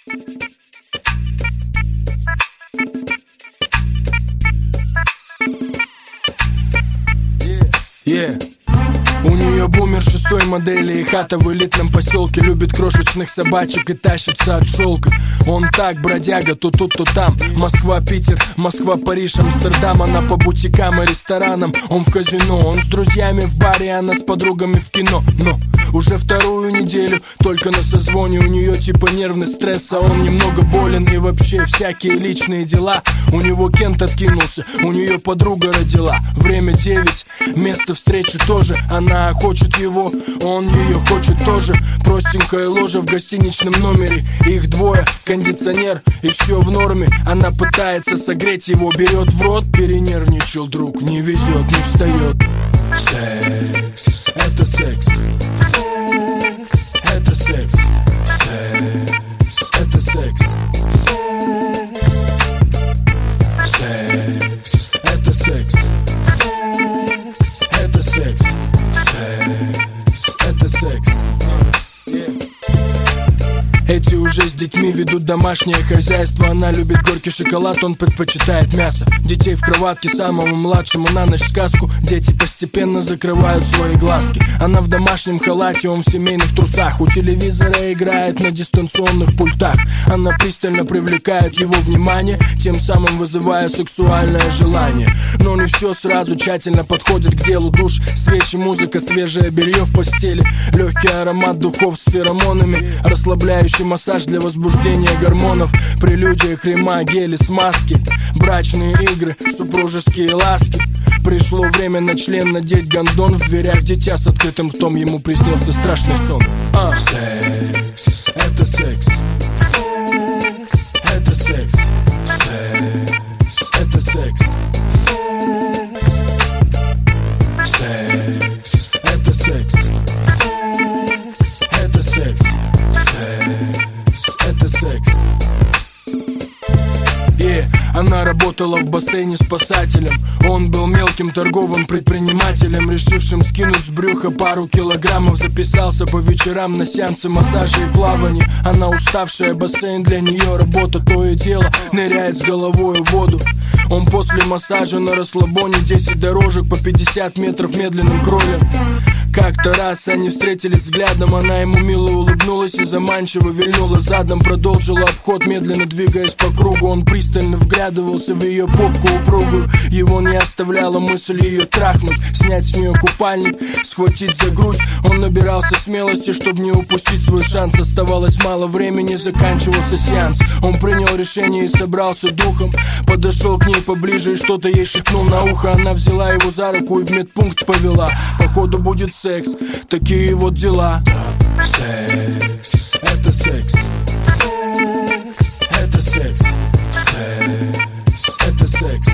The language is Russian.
У нее бумер 6-й модели и хата в элитном поселке. Любит крошечных собачек и тащится от шелка. Он так, бродяга, то тут, то там. Москва, Питер, Москва, Париж, Амстердам. Она по бутикам и ресторанам, он в казино. Он с друзьями в баре, она с подругами в кино. Но уже вторую неделю только на созвоне. У нее типа нервный стресс, а он немного болен. И вообще всякие личные дела. У него Кент откинулся, у нее подруга родила. Время 9, место встречи тоже. Она хочет его, он ее хочет тоже. Простенькая ложа в гостиничном номере. Их двое, кондиционер и все в норме. Она пытается согреть его, берет в рот. Перенервничал друг, не везет, не встает. Секс, это секс. Секс, это секс. Секс, это секс. Секс, это секс. Секс, это секс. Секс, это секс. Эти уже с детьми ведут домашнее хозяйство. Она любит горький шоколад, он предпочитает мясо. Детей в кроватке, самому младшему на ночь сказку. Дети постепенно закрывают свои глазки. Она в домашнем халате, он в семейных трусах. У телевизора играет на дистанционных пультах. Она пристально привлекает его внимание, тем самым вызывая сексуальное желание. Но не все сразу, тщательно подходит к делу. Душ, свечи, музыка, свежее белье в постели. Легкий аромат духов с феромонами, расслабляющий массаж для возбуждения гормонов. Прелюдия, крема, гели, смазки. Брачные игры, супружеские ласки. Пришло время на член надеть гондон. В дверях дитя с открытым ртом, ему приснился страшный сон. Секс, это секс. Секс, это секс. Секс, это секс. Секс, это секс. Секс, это секс. Секс, это секс. Она работала в бассейне спасателем. Он был мелким торговым предпринимателем, решившим скинуть с брюха пару килограммов. Записался по вечерам на сеансы массажа и плавания. Она уставшая, бассейн для нее работа. То и дело ныряет с головой в воду. Он после массажа на расслабоне. 10 дорожек по 50 метров медленным кролем. Как-то раз они встретились взглядом. Она ему мило улыбнулась и заманчиво вильнула задом. Продолжила обход, медленно двигаясь по кругу. Он пристально вглядывался в ее попку упругую. Его не оставляла мысль ее трахнуть, снять с нее купальник, схватить за грудь. Он набирался смелости, чтобы не упустить свой шанс. Оставалось мало времени, заканчивался сеанс. Он принял решение и собрался духом. Подошел к ней поближе и что-то ей шепнул на ухо. Она взяла его за руку и в медпункт повела. Походу будет секс, такие вот дела. Секс, это секс. Секс, это секс. Секс, это секс.